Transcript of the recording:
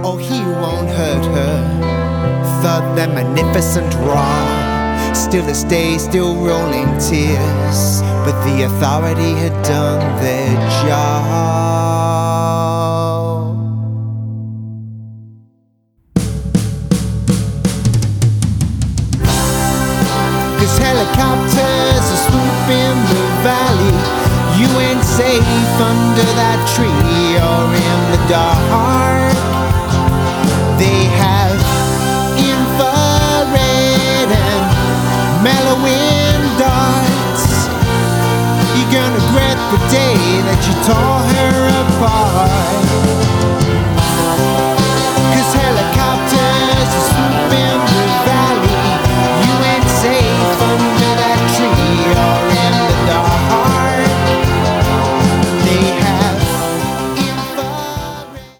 Oh, he won't hurt her. Thought that magnificent raw. Still this day, still rolling tears. But the authority had done their job. Cause helicopters are swooping the valley. You ain't safe under that tree or in the dark. They have infrared and mellowing darts. You're gonna regret the day that you tore her apart.